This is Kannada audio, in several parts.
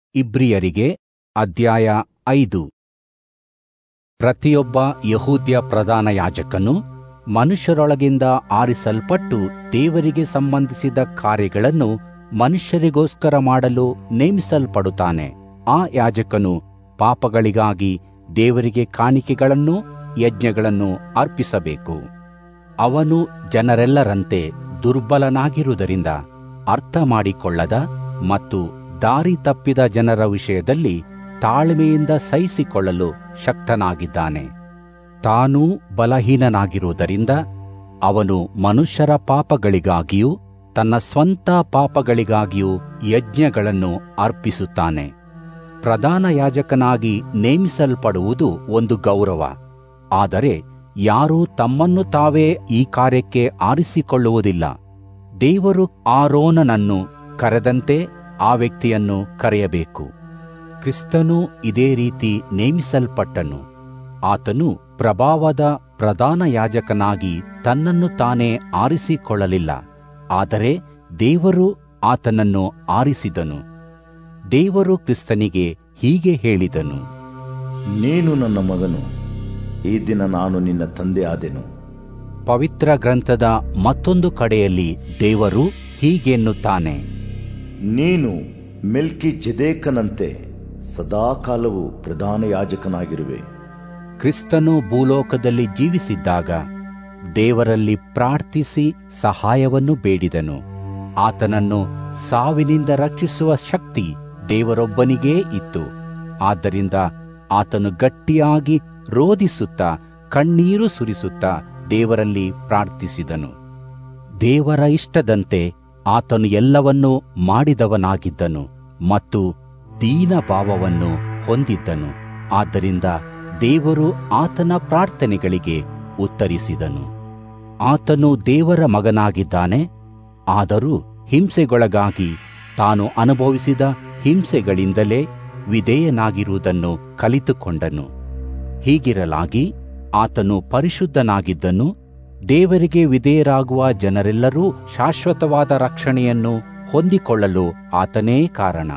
ಇಬ್ರಿಯರಿಗೆ ಅಧ್ಯಾಯ 5. ಪ್ರತಿಯೊಬ್ಬ ಯಹೂದ್ಯ ಪ್ರಧಾನ ಯಾಜಕನು ಮನುಷ್ಯರೊಳಗಿಂದ ಆರಿಸಲ್ಪಟ್ಟು ದೇವರಿಗೆ ಸಂಬಂಧಿಸಿದ ಕಾರ್ಯಗಳನ್ನು ಮನುಷ್ಯರಿಗೋಸ್ಕರ ಮಾಡಲು ನೇಮಿಸಲ್ಪಡುತ್ತಾನೆ. ಆ ಯಾಜಕನು ಪಾಪಗಳಿಗಾಗಿ ದೇವರಿಗೆ ಕಾಣಿಕೆಗಳನ್ನು ಯಜ್ಞಗಳನ್ನು ಅರ್ಪಿಸಬೇಕು. ಅವನು ಜನರೆಲ್ಲರಂತೆ ದುರ್ಬಲನಾಗಿರುವುದರಿಂದ ಅರ್ಥಮಾಡಿಕೊಳ್ಳದ ಮತ್ತು ದಾರಿ ತಪ್ಪಿದ ಜನರ ವಿಷಯದಲ್ಲಿ ತಾಳ್ಮೆಯಿಂದ ಸಹಿಸಿಕೊಳ್ಳಲು ಶಕ್ತನಾಗಿದ್ದಾನೆ. ತಾನೂ ಬಲಹೀನನಾಗಿರುವುದರಿಂದ ಅವನು ಮನುಷ್ಯರ ಪಾಪಗಳಿಗಾಗಿಯೂ ತನ್ನ ಸ್ವಂತ ಪಾಪಗಳಿಗಾಗಿಯೂ ಯಜ್ಞಗಳನ್ನು ಅರ್ಪಿಸುತ್ತಾನೆ. ಪ್ರಧಾನ ಯಾಜಕನಾಗಿ ನೇಮಿಸಲ್ಪಡುವುದು ಒಂದು ಗೌರವ. ಆದರೆ ಯಾರೂ ತಮ್ಮನ್ನು ತಾವೇ ಈ ಕಾರ್ಯಕ್ಕೆ ಆರಿಸಿಕೊಳ್ಳುವುದಿಲ್ಲ. ದೇವರು ಆರೋನನನ್ನು ಕರೆದಂತೆ ಆ ವ್ಯಕ್ತಿಯನ್ನು ಕರೆಯಬೇಕು. ಕ್ರಿಸ್ತನೂ ಇದೇ ರೀತಿ ನೇಮಿಸಲ್ಪಟ್ಟನು. ಆತನು ಪ್ರಭಾವದ ಪ್ರಧಾನ ಯಾಜಕನಾಗಿ ತನ್ನನ್ನು ತಾನೇ ಆರಿಸಿಕೊಳ್ಳಲಿಲ್ಲ, ಆದರೆ ದೇವರು ಆತನನ್ನು ಆರಿಸಿದನು. ದೇವರು ಕ್ರಿಸ್ತನಿಗೆ ಹೀಗೆ ಹೇಳಿದನು: ನೀನು ನನ್ನ ಮಗನು, ಈ ದಿನ ನಾನು ನಿನ್ನ ತಂದೆ ಆದೆನು. ಪವಿತ್ರ ಗ್ರಂಥದ ಮತ್ತೊಂದು ಕಡೆಯಲ್ಲಿ ದೇವರು ಹೀಗೆನ್ನುತ್ತಾನೆ: ನೀನು ಮೆಲ್ಕಿಜೆದೇಕನಂತೆ ಸದಾಕಾಲವೂ ಪ್ರಧಾನ ಯಾಜಕನಾಗಿರುವೆ. ಕ್ರಿಸ್ತನು ಭೂಲೋಕದಲ್ಲಿ ಜೀವಿಸಿದ್ದಾಗ ದೇವರಲ್ಲಿ ಪ್ರಾರ್ಥಿಸಿ ಸಹಾಯವನ್ನು ಬೇಡಿದನು. ಆತನನ್ನು ಸಾವಿನಿಂದ ರಕ್ಷಿಸುವ ಶಕ್ತಿ ದೇವರೊಬ್ಬನಿಗೇ ಇತ್ತು. ಆದ್ದರಿಂದ ಆತನು ಗಟ್ಟಿಯಾಗಿ ರೋದಿಸುತ್ತಾ ಕಣ್ಣೀರು ಸುರಿಸುತ್ತಾ ದೇವರಲ್ಲಿ ಪ್ರಾರ್ಥಿಸಿದನು. ದೇವರ ಇಷ್ಟದಂತೆ ಆತನು ಎಲ್ಲವನ್ನೂ ಮಾಡಿದವನಾಗಿದ್ದನು ಮತ್ತು ದೀನಭಾವವನ್ನು ಹೊಂದಿದ್ದನು. ಆದ್ದರಿಂದ ದೇವರು ಆತನ ಪ್ರಾರ್ಥನೆಗಳಿಗೆ ಉತ್ತರಿಸಿದನು. ಆತನು ದೇವರ ಮಗನಾಗಿದ್ದಾನೆ. ಆದರೂ ಹಿಂಸೆಗೊಳಗಾಗಿ ತಾನು ಅನುಭವಿಸಿದ ಹಿಂಸೆಗಳಿಂದಲೇ ವಿಧೇಯನಾಗಿರುವುದನ್ನು ಕಲಿತುಕೊಂಡನು. ಹೀಗಿರಲಾಗಿ ಆತನು ಪರಿಶುದ್ಧನಾಗಿದ್ದನು. ದೇವರಿಗೆ ವಿಧೇಯರಾಗುವ ಜನರೆಲ್ಲರೂ ಶಾಶ್ವತವಾದ ರಕ್ಷಣೆಯನ್ನು ಹೊಂದಿಕೊಳ್ಳಲು ಆತನೇ ಕಾರಣ.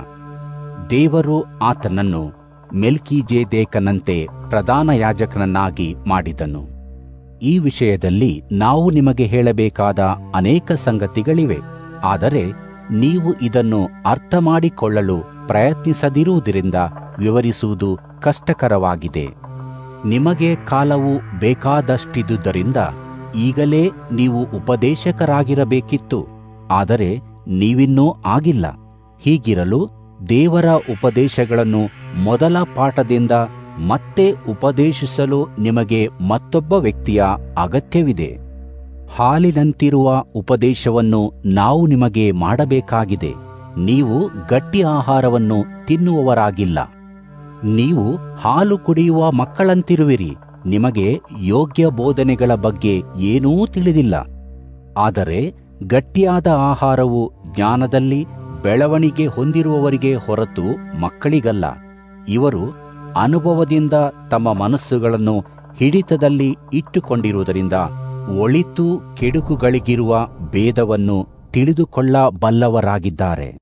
ದೇವರು ಆತನನ್ನು ಮೆಲ್ಕಿಜೆದೇಕನಂತೆ ಪ್ರಧಾನ ಯಾಜಕನನ್ನಾಗಿ ಮಾಡಿದನು. ಈ ವಿಷಯದಲ್ಲಿ ನಾವು ನಿಮಗೆ ಹೇಳಬೇಕಾದ ಅನೇಕ ಸಂಗತಿಗಳಿವೆ. ಆದರೆ ನೀವು ಇದನ್ನು ಅರ್ಥಮಾಡಿಕೊಳ್ಳಲು ಪ್ರಯತ್ನಿಸದಿರುವುದರಿಂದ ವಿವರಿಸುವುದು ಕಷ್ಟಕರವಾಗಿದೆ. ನಿಮಗೆ ಕಾಲವು ಬೇಕಾದಷ್ಟಿದ್ದುದರಿಂದ ಈಗಲೇ ನೀವು ಉಪದೇಶಕರಾಗಿರಬೇಕಿತ್ತು, ಆದರೆ ನೀವಿನ್ನೂ ಆಗಿಲ್ಲ. ಹೀಗಿರಲು ದೇವರ ಉಪದೇಶಗಳನ್ನು ಮೊದಲ ಪಾಠದಿಂದ ಮತ್ತೆ ಉಪದೇಶಿಸಲು ನಿಮಗೆ ಮತ್ತೊಬ್ಬ ವ್ಯಕ್ತಿಯ ಅಗತ್ಯವಿದೆ. ಹಾಲಿನಂತಿರುವ ಉಪದೇಶವನ್ನು ನಾವು ನಿಮಗೆ ಮಾಡಬೇಕಾಗಿದೆ. ನೀವು ಗಟ್ಟಿ ಆಹಾರವನ್ನು ತಿನ್ನುವವರಾಗಿಲ್ಲ. ನೀವು ಹಾಲು ಕುಡಿಯುವ ಮಕ್ಕಳಂತಿರುವಿರಿ. ನಿಮಗೆ ಯೋಗ್ಯ ಬೋಧನೆಗಳ ಬಗ್ಗೆ ಏನೂ ತಿಳಿದಿಲ್ಲ. ಆದರೆ ಗಟ್ಟಿಯಾದ ಆಹಾರವು ಜ್ಞಾನದಲ್ಲಿ ಬೆಳವಣಿಗೆ ಹೊಂದಿರುವವರಿಗೆ ಹೊರತು ಮಕ್ಕಳಿಗಲ್ಲ. ಇವರು ಅನುಭವದಿಂದ ತಮ್ಮ ಮನಸ್ಸುಗಳನ್ನು ಹಿಡಿತದಲ್ಲಿ ಇಟ್ಟುಕೊಂಡಿರುವುದರಿಂದ ಒಳಿತು ಕೆಡುಕುಗಳಿಗಿರುವ ಭೇದವನ್ನು ತಿಳಿದುಕೊಳ್ಳಬಲ್ಲವರಾಗಿದ್ದಾರೆ.